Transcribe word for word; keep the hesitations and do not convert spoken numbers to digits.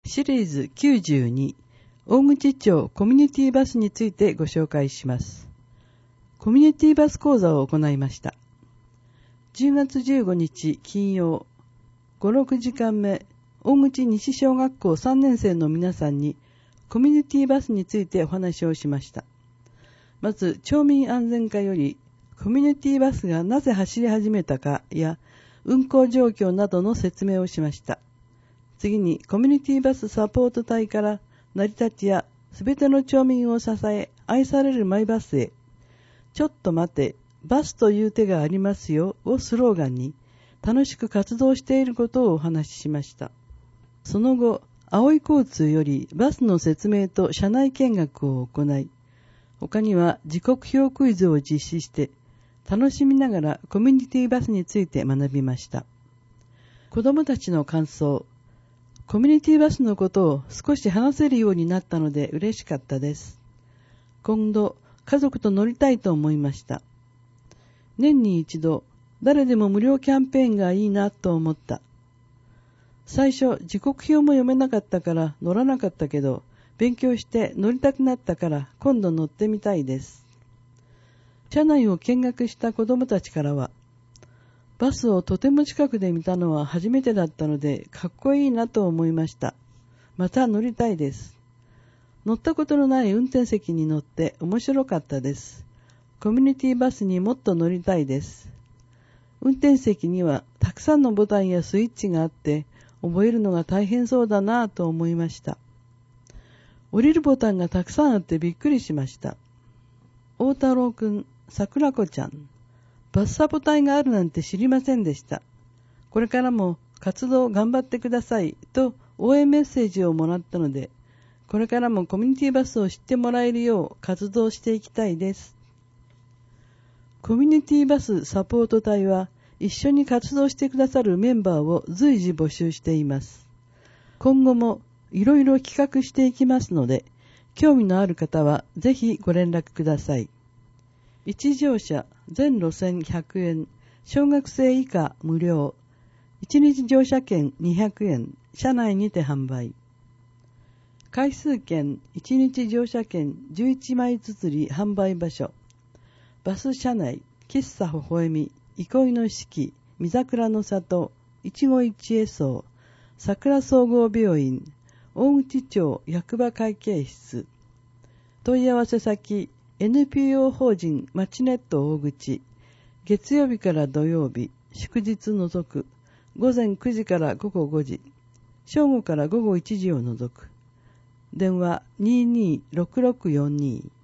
シリーズきゅうじゅうに、大口町コミュニティバスについてご紹介します。コミュニティバス講座を行いました。じゅうがつじゅうごにち金曜、ご、ろくじかんめ、大口西小学校さんねん生の皆さんにコミュニティバスについてお話をしました。まず、町民安全課より、コミュニティバスがなぜ走り始めたかや、運行状況などの説明をしました。次に、コミュニティバスサポート隊から成り立ちやすべての町民を支え、愛されるマイバスへ、ちょっと待て、バスという手がありますよをスローガンに、楽しく活動していることをお話ししました。その後、青い交通よりバスの説明と車内見学を行い、他には時刻表クイズを実施して、楽しみながらコミュニティバスについて学びました。子どもたちの感想、コミュニティバスのことを少し話せるようになったので嬉しかったです。今度、家族と乗りたいと思いました。年に一度、誰でも無料キャンペーンがいいなと思った。最初、時刻表も読めなかったから乗らなかったけど、勉強して乗りたくなったから今度乗ってみたいです。車内を見学した子どもたちからは、バスをとても近くで見たのは初めてだったのでかっこいいなと思いました。また乗りたいです。乗ったことのない運転席に乗って面白かったです。コミュニティバスにもっと乗りたいです。運転席にはたくさんのボタンやスイッチがあって覚えるのが大変そうだなぁと思いました。降りるボタンがたくさんあってびっくりしました。大太郎くん、桜子ちゃん、バスサポ隊があるなんて知りませんでした。これからも活動頑張ってくださいと応援メッセージをもらったので、これからもコミュニティバスを知ってもらえるよう活動していきたいです。コミュニティバスサポート隊は一緒に活動してくださるメンバーを随時募集しています。今後もいろいろ企画していきますので、興味のある方はぜひご連絡ください。一乗車全路線ひゃくえん、小学生以下無料、一日乗車券にひゃくえん、車内にて販売。回数券一日乗車券じゅういちまい綴り販売場所。バス車内、喫茶ほほ笑み、憩いの式、三桜の里、一期一会荘、桜総合病院、大口町役場会計室。問い合わせ先、エヌピーオー 法人マチネット大口、月曜日から土曜日、祝日除く、午前くじから午後ごじ、正午から午後いちじを除く。電話 にーにーろくろくよんにー